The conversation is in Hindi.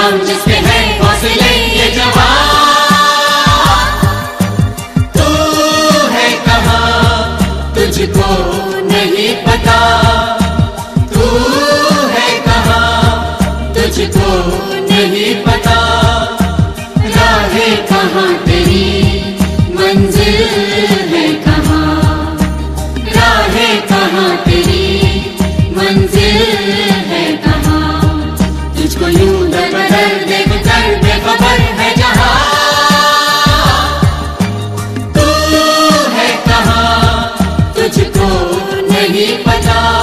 हम जिसके हैं हौसले ये जवान। तू है कहाँ तुझको नहीं पता, तू है कहाँ तुझको नहीं पता। राहें कहाँ तेरी मंजिल है कहाँ, राहें कहाँ तेरी मंजिल है कहाँ। तुझको यूं दर बदर देख कर बेखबर है जहाँ। तू है कहाँ तुझको नहीं पता।